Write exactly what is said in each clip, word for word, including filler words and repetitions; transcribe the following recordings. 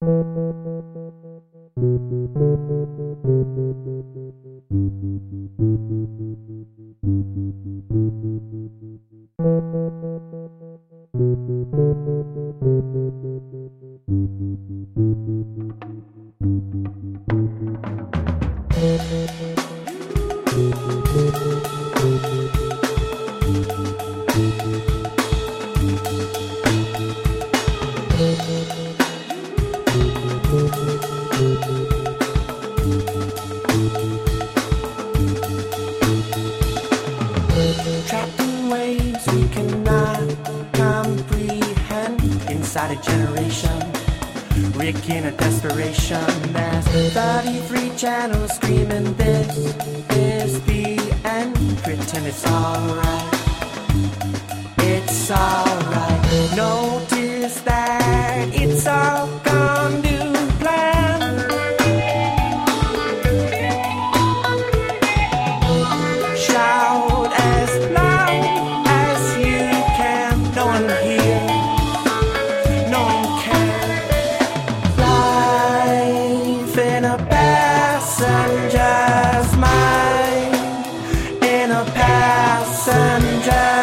Trapped in ways we cannot comprehend. Inside a generation, Rick in a desperation. There's thirty-three channels screaming, this is the end. Pretend it's alright, it's alright. Notice that it's all gone to plan. Shout as loud as you can. No one hears, no one cares. Life in a passenger's mind, in a passenger.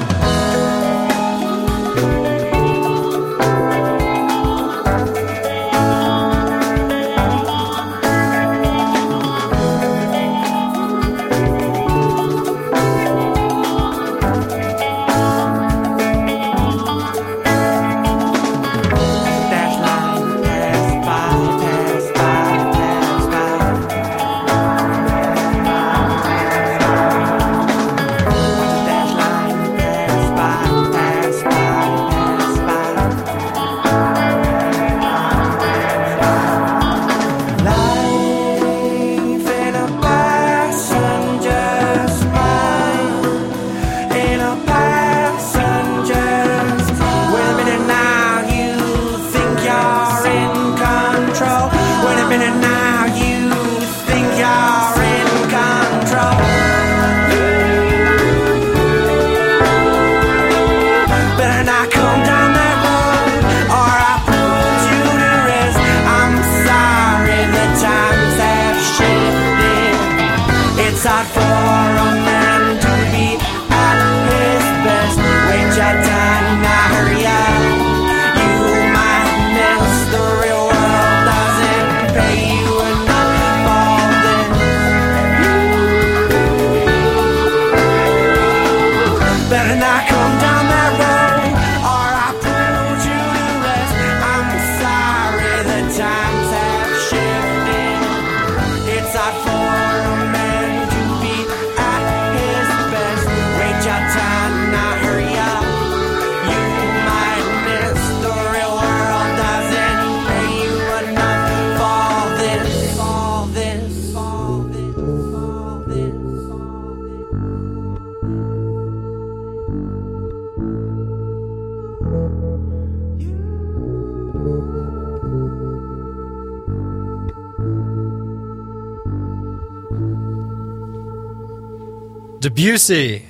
Debussy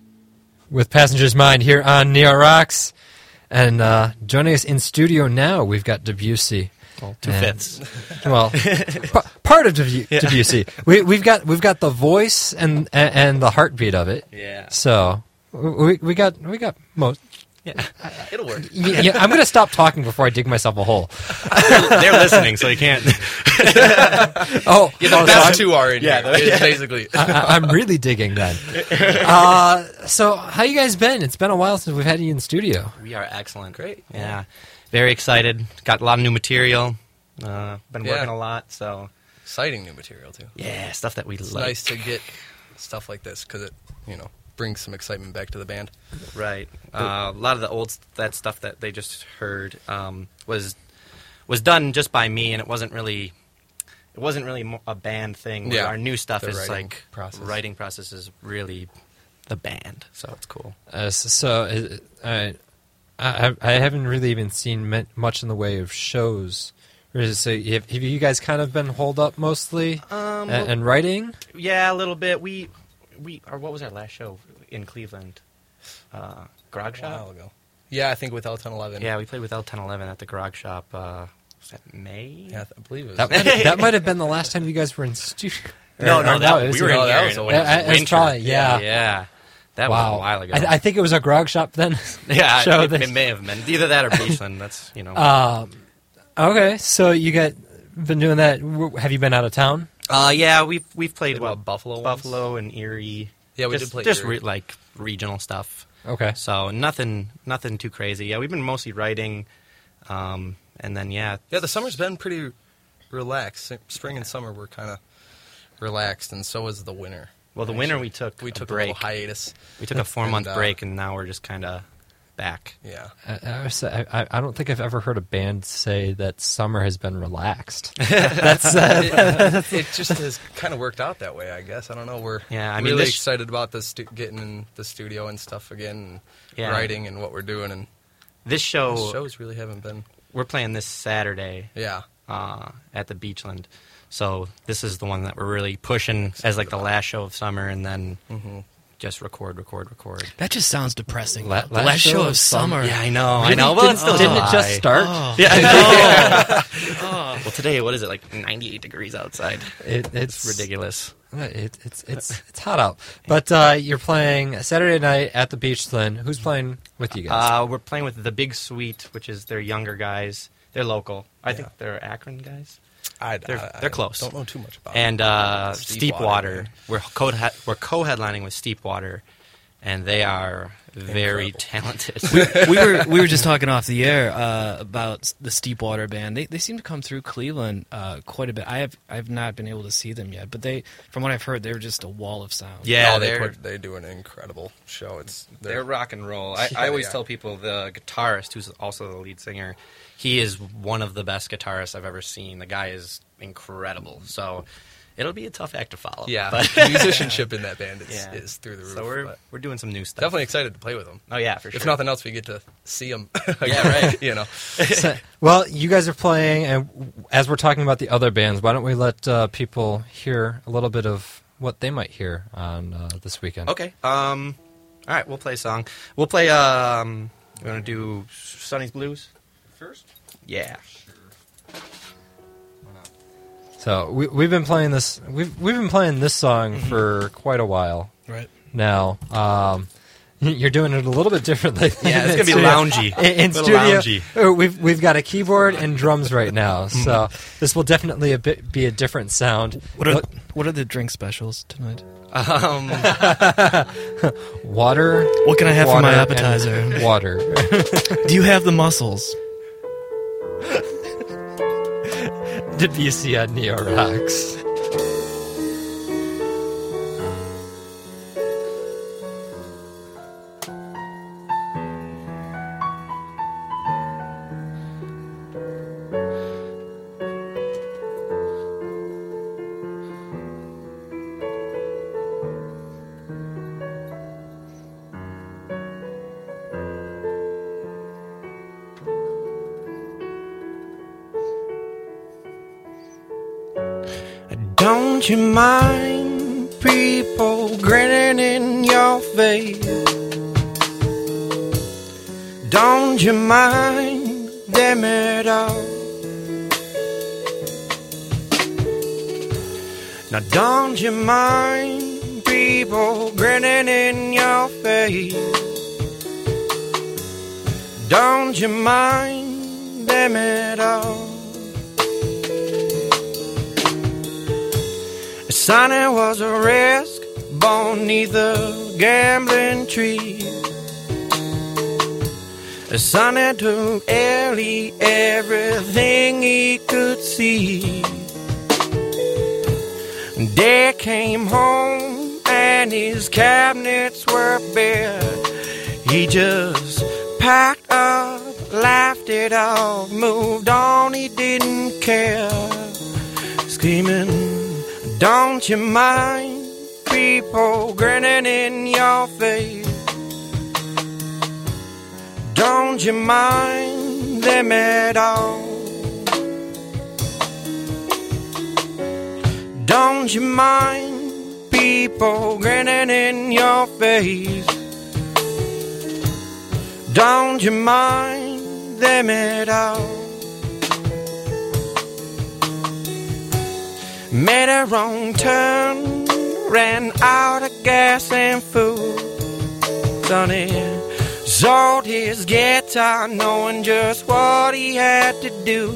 with Passenger's Mind here on Neo Rocks. And uh, joining us in studio now, we've got Debussy. Well, two fifths. Well, p- part of Debu- yeah. Debussy. We, we've got we've got the voice and and, and the heartbeat of it. Yeah. So we we got we got most. Yeah, it'll work. yeah, yeah, I'm going to stop talking before I dig myself a hole. They're listening, so you can't. oh, yeah, the oh, best so two are in yeah, here, yeah. basically. I, I'm really digging then. Uh, so, how you guys been? It's been a while since we've had you in studio. We are excellent. Great. Yeah, very excited. Got a lot of new material. Uh, been yeah. working a lot, so exciting new material too. Yeah, stuff that we it's like. Nice to get stuff like this because it, you know, brings some excitement back to the band. Right. Uh, a lot of the old that stuff that they just heard um, was was done just by me, and it wasn't really it wasn't really a band thing. Yeah. Our new stuff The is writing like process. writing process is really the band, so it's cool. Uh, so, uh, I, I I haven't really even seen much in the way of shows. So, have, have you guys kind of been holed up mostly Um, and, and writing? Yeah, a little bit. We we or what was our last show in Cleveland? Uh, Grog A Shop. while ago. Yeah, I think with L ten eleven. Yeah, we played with L ten eleven at the Grog Shop. Uh, was that May? Yeah, I believe it was. That might have, that might have been the last time you guys were in studio. No, no, Or- or that, it was- we were in no, that here was a when while it was ago. It was winter. probably- yeah. yeah. That wow. was a while ago. I, I think it was a grog shop then. yeah, show it, this. it may have been either that or Beachland. That's you know. Um, okay, so you got been doing that. W- Have you been out of town? Uh, yeah, we've we've played Played what, what, Buffalo ones? Buffalo and Erie. Yeah, we just, did play just Erie. re- like regional stuff. Okay. So nothing, nothing too crazy. Yeah, we've been mostly writing, um, and then yeah, Yeah, the summer's been pretty relaxed. Spring and summer were kind of relaxed, and so was the winter. Well, the winter we took We a took a break. little hiatus. We took a four month And, uh, break, and now we're just kind of back. Yeah. I, I, was- I, I don't think I've ever heard a band say that summer has been relaxed. That's uh, it, it just has kind of worked out that way, I guess. I don't know. We're Yeah, I mean, really this- excited about the stu- getting in the studio and stuff again, and Yeah. writing and what we're doing. And This show, the shows really haven't been. we're playing this Saturday Yeah. uh, at the Beachland. So this is the one that we're really pushing as like the last show of summer, and then Mm-hmm. just record, record, record. That just sounds depressing. La- the last show of summer. Yeah, I know, I Really? know. Well, Didn't, it's still didn't it July. just start? Oh. Yeah, I know. Well, today, what is it, like ninety-eight degrees outside? It, It's it's ridiculous. It, it's it's it's hot out. But uh, you're playing Saturday night at the Beachland. Who's playing with you guys? Uh, we're playing with the Big Sweet, which is they're younger guys. They're local. I Yeah. think they're Akron guys. I, They're- I- they're I close. Don't know too much about And it. uh, Steep Steepwater. Water. We're co we're co-headlining with Steepwater, and they are very Incredible. talented. we were we were just talking off the air uh, about the Steepwater band. They they seem to come through Cleveland uh, quite a bit. I have I've not been able to see them yet, but they, from what I've heard, they're just a wall of sound. yeah, No, they they're put, they do an incredible show. It's they're rock and roll. I, Yeah, I always they are. tell people the guitarist, who's also the lead singer, he is one of the best guitarists I've ever seen. The guy is incredible. So it'll be a tough act to follow. Yeah, but the musicianship in that band is, Yeah. is through the roof. so we're but we're doing some new stuff. definitely excited to play with them. Oh yeah, for sure. If nothing else, we get to see them. Yeah, right. You know. So- well, you guys are playing, and as we're talking about the other bands, why don't we let uh, people hear a little bit of what they might hear on uh, this weekend? Okay. Um. All right, we'll play a song. We'll play. Um. We're gonna do Sonny's Blues first. Yeah. So we, we've been playing this. We've we've been playing this song for quite a while Right. now. Um, you're doing it a little bit differently. Yeah, it's in gonna be studio. loungy. In, in Little studio, loungy. uh, we've we've got a keyboard and drums right now, so this will definitely a bit, be a different sound. What are what are the drink specials tonight? Um. Water. What can I have for water, my and appetizer? Water. Do you have the mussels? Debussy on Neo Rocks. Don't you mind people grinning in your face? Don't you mind them at all? Now don't you mind people grinning in your face? Don't you mind them at all? Sonny was a risk born neath a gambling tree. Sonny took Ellie everything he could see. Dad came home and his cabinets were bare. He just packed up, laughed it off, moved on, he didn't care. Screaming, don't you mind people grinning in your face? Don't you mind them at all? Don't you mind people grinning in your face? Don't you mind them at all? made a wrong turn, ran out of gas and food. Sonny sold his guitar, knowing just what he had to do.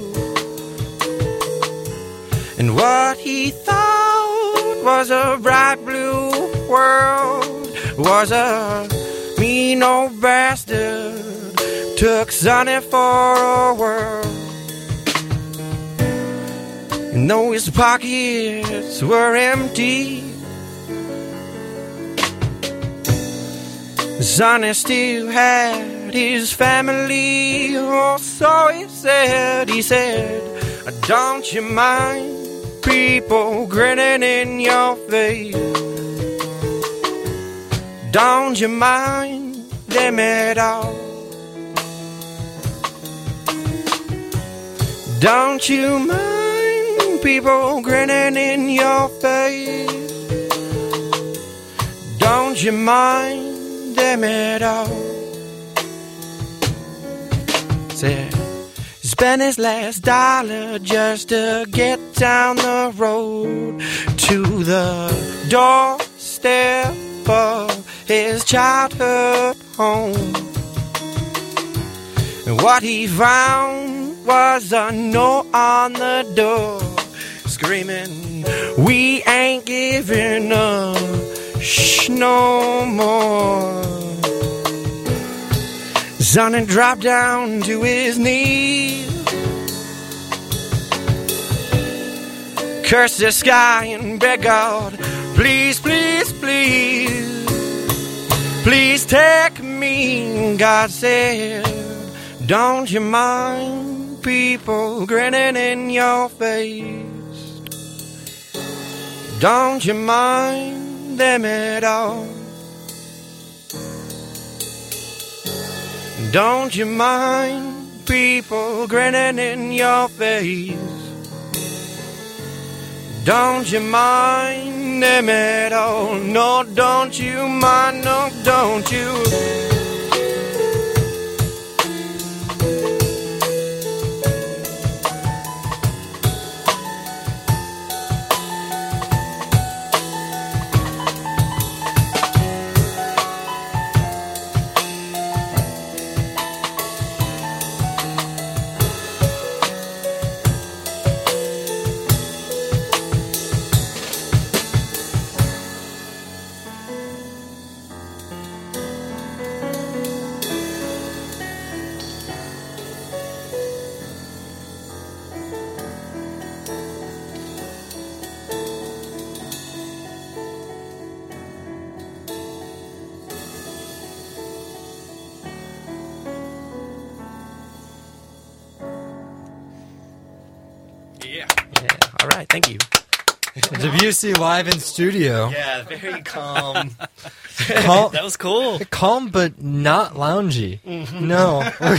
And what he thought was a bright blue world was a mean old bastard. Took Sonny for a whirl. And though his pockets were empty, Sonny still had his family. Oh, so he said, he said, don't you mind people grinning in your face? Don't you mind them at all? Don't you mind people grinning in your face? Don't you mind them at all? Said, spent his last dollar just to get down the road to the doorstep of his childhood home. And what he found was a note on the door screaming, we ain't giving up, shh, no more. Sonny dropped down to his knees, cursed the sky and begged God, please, please, please, please take me. God said, don't you mind people grinning in your face? Don't you mind them at all? Don't you mind people grinning in your face? Don't you mind them at all? No, don't you mind, no, don't you? Yeah. Yeah. All right. Thank you. Debussy live in studio. Yeah. Very calm. Calm, That was cool. calm but not loungy. Mm-hmm. No.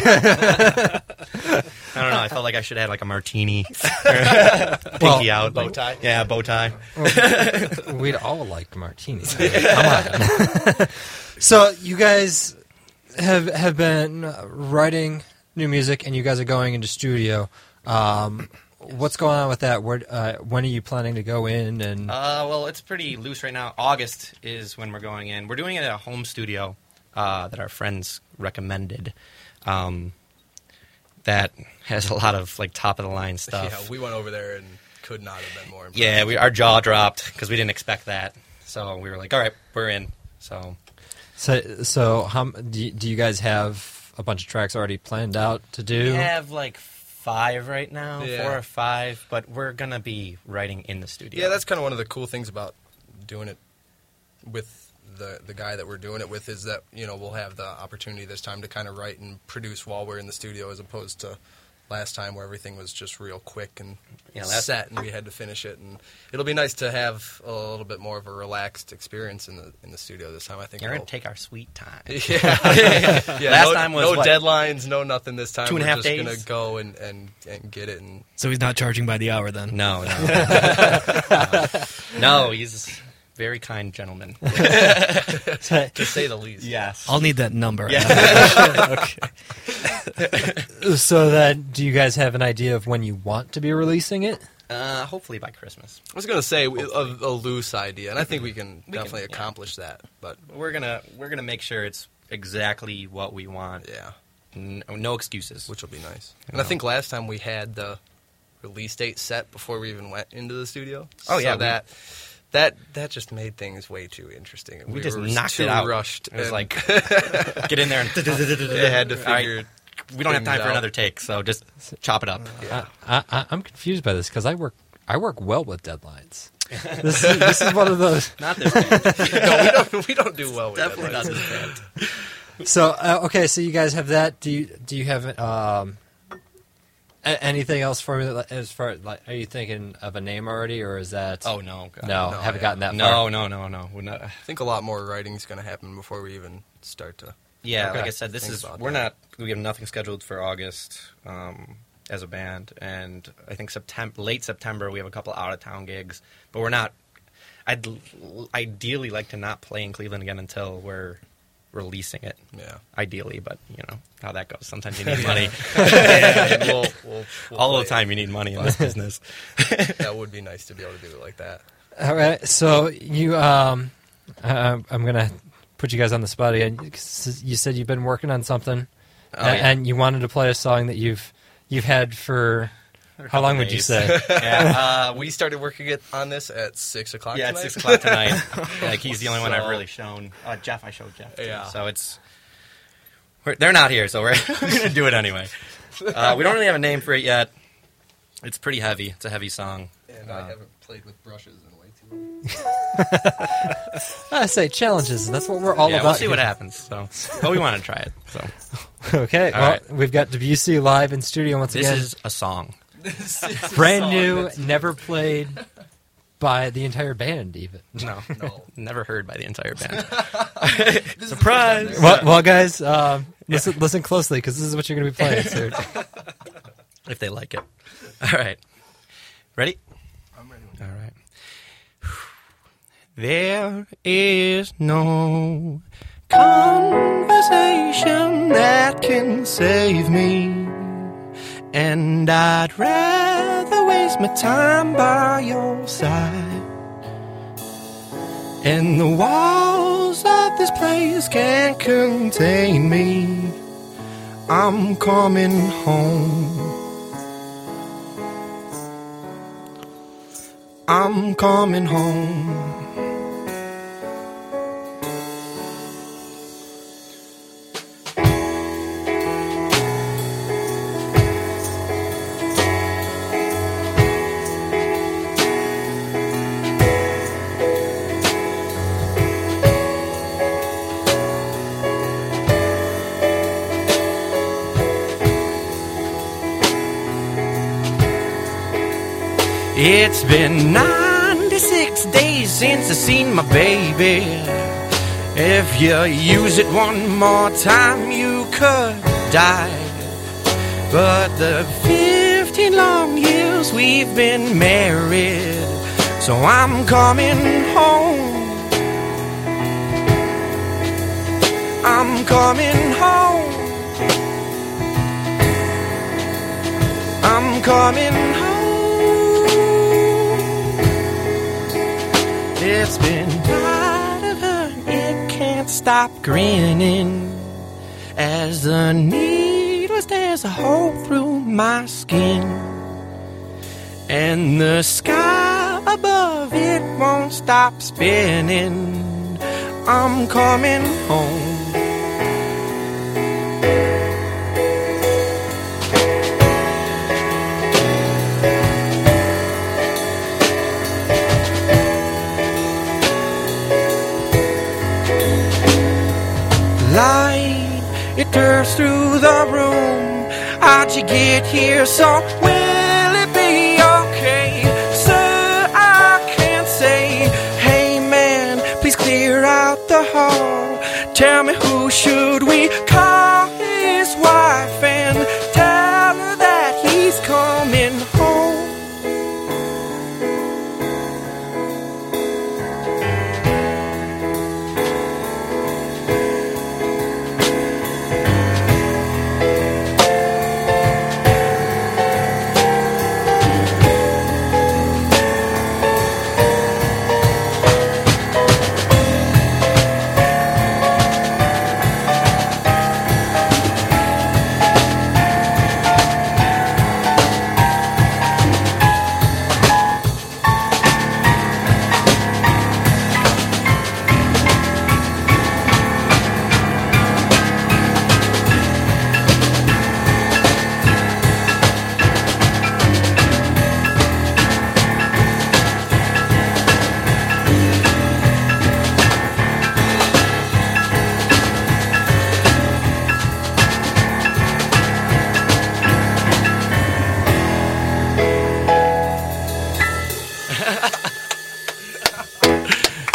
I don't know. I felt like I should have had like a martini. Pinky Well, out. bow like- tie? Yeah, bow tie. We'd all like martinis. Come on. So you guys have have been writing new music, and you guys are going into studio. Um, what's going on with that? Where, uh, when are you planning to go in? And Uh, well, it's pretty loose right now. August is when we're going in. We're doing it at a home studio uh, that our friends recommended. Um, that has a lot of like top of the line stuff. Yeah, we went over there and could not have been more impressed. Yeah, we, our jaw dropped because we didn't expect that. So we were like, all right, we're in. So so, so how, do, you, do you guys have a bunch of tracks already planned out to do? we have like five right now, Yeah. four or five, but we're going to be writing in the studio. Yeah, that's kind of one of the cool things about doing it with the the guy that we're doing it with is that, you know, we'll have the opportunity this time to kind of write and produce while we're in the studio as opposed to last time where everything was just real quick and Yeah, last- set and we had to finish it. And it'll be nice to have a little bit more of a relaxed experience in the in the studio this time. I think You're going it'll- to take our sweet time. yeah. yeah, Last no, time was no what? deadlines, no nothing this time. Two and a We're half just days? gonna go and, and, and get it. And So he's not charging by the hour then. No, no. no, he's a very kind gentleman. to say the least. Yes. I'll need that number. Yeah. So that, do you guys have an idea of when you want to be releasing it? Uh, hopefully by Christmas. I was gonna say we- a, a loose idea, and I think we can We definitely can, yeah. accomplish that. But We're gonna we're gonna make sure it's exactly what we want. yeah, No, no excuses. which will be nice. You And I know. think last time we had the release date set before we even went into the studio. Oh, yeah, so we- that that that just made things way too interesting. we, just were knocked too it out. Rushed. It was and like get in there and they had to All right, figure. we don't have time things for out. another take, so just chop it up. Yeah. I, I, I'm confused by this because I work I work well with deadlines. This is, this is one of those. Not this band. no, we don't. We don't do well with Definitely that. not this band. So uh, okay, so you guys have that. Do you do you have um, a- anything else for me? That, as far like, are you thinking of a name already, or is that? Oh no, God. no, no, haven't yeah. gotten that no, far. no, no, no. We're not. I think a lot more writing's going to happen before we even start to. Yeah, Okay. like I said, this Think is about we're that. not. We have nothing scheduled for August um, as a band, and I think September, late September, we have a couple out of town gigs, but we're not. I'd l- ideally like to not play in Cleveland again until we're releasing it. Yeah. Ideally, but you know how that goes. Sometimes you need money. Yeah, we'll, we'll, we'll All play the time, you need money in this business. it. That would be nice to be able to do it like that. All right, so you um, uh, I'm gonna put you guys on the spot again. You said you've been working on something, Oh, a- yeah. and you wanted to play a song that you've you've had for how long would you days. say? yeah, uh, We started working it on this at six o'clock. yeah, tonight. it's six o'clock tonight. Like he's the only one I've So- really shown. Uh, Jeff, I showed Jeff. too. Yeah. So it's we're, they're not here, so we're, we're gonna do it anyway. Uh, we don't really have a name for it yet. It's pretty heavy. It's a heavy song. And Uh, I haven't played with brushes in way too long. I say challenges. That's what we're all yeah, about. we'll see what here. happens. So, but we want to try it. So Okay, All well, right. we've got Debussy live in studio once this again. is a song. Brand new, never played by the entire band, even. No, No. never heard by the entire band. Surprise! Well, well guys, um, listen, listen closely because this is what you're going to be playing. So. If they like it. All right. Ready? I'm ready. All right. There is no conversation that can save me, and I'd rather waste my time by your side. And the walls of this place can't contain me. I'm coming home. I'm coming home. It's been ninety-six days since I seen my baby. If you use it one more time, you could die. But the fifteen long years we've been married, so I'm coming home. I'm coming home. I'm coming home. It's been tired of her, it can't stop grinning as the needle stares a hole through my skin, and the sky above it won't stop spinning. I'm coming home. Light, it bursts through the room. How'd you get here? So will it be okay? Sir, I can't say. Hey man, please clear out the hall. Tell me, who should we call his wife and tell her that he's coming home?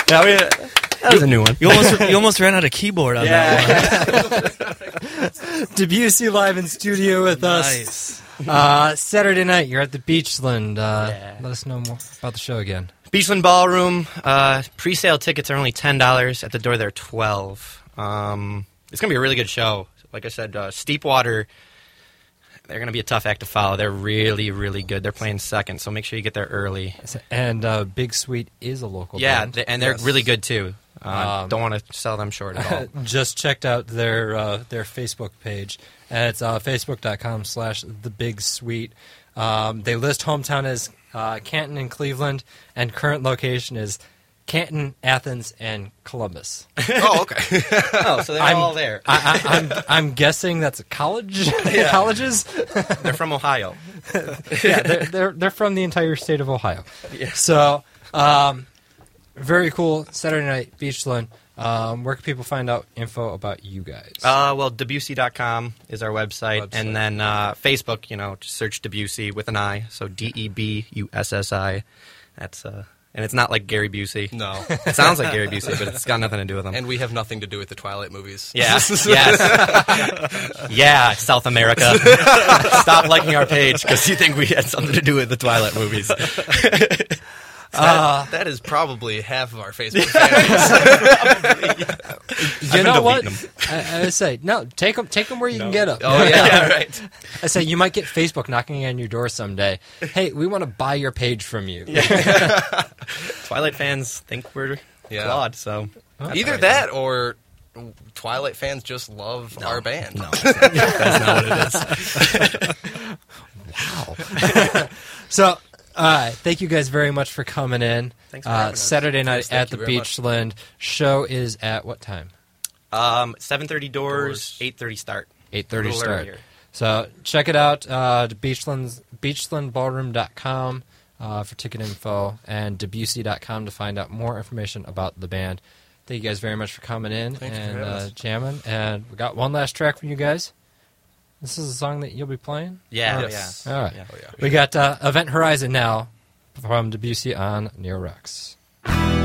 Yeah, we, that was a new one. You almost you almost ran out of keyboard on that one. Debussy live in studio with us. Nice. Uh, Saturday night, you're at the Beachland. Uh, Yeah. Let us know more about the show again. Beachland Ballroom. Uh, pre-sale tickets are only ten dollars. At the door, they're twelve. Um, it's gonna be a really good show. Like I said, uh, Steepwater. They're gonna be a tough act to follow. They're really, really good. They're playing second, so make sure you get there early. And uh, Big Sweet is a local Yeah, band. they, and they're Yes. really good too. Uh, Um, don't want to sell them short at all. Just checked out their uh, their Facebook page, and it's uh, facebook.com slash the Big Sweet. Um, they list hometown as uh, Canton and Cleveland, and current location is Canton, Athens, and Columbus. Oh, okay. Oh, so they're I'm- all there. I, I, I'm I'm guessing that's a college colleges. They're from Ohio. Yeah, they're, they're they're from the entire state of Ohio. Yeah. So, um, very cool Saturday night Beachland. Um, where can people find out info about you guys? Uh, well, Debussy dot com is our website, Website. and then uh, Facebook. You know, just search Debussy with an I, so D E B U S S I. That's uh, and it's not like Gary Busey. No. It sounds like Gary Busey, but it's got nothing to do with him. And we have nothing to do with the Twilight movies. Yeah, yes. Yeah, South America. Stop liking our page because you think we had something to do with the Twilight movies. Uh, that is probably half of our Facebook fans. you been know what? deleting I, I say no. Take them. Take them where you can get them. Oh, yeah. Yeah, right. I say you might get Facebook knocking on your door someday. Hey, we want to buy your page from you. Twilight fans think we're Yeah. flawed, so that's Either right. that or Twilight fans just love our band. No, that's not what it is. Wow. So, all right. Thank you guys very much for coming in. Thanks for uh, having us. Saturday night Yes, thank at the you very much. Beachland. Show is at what time? Um, seven thirty doors, Doors. eight thirty start. eight thirty A little start. earlier. So check it out. Uh, Beachlands, beachland ballroom dot com uh, for ticket info, and Debussy dot com to find out more information about the band. Thank you guys very much for coming in Thanks for and having uh, us. jamming. And we got one last track from you guys. This is a song that you'll be playing? Yeah, Yes. yeah. All right. Yeah. Oh, yeah. We got uh, Event Horizon now from Debussy on Neo Rocks.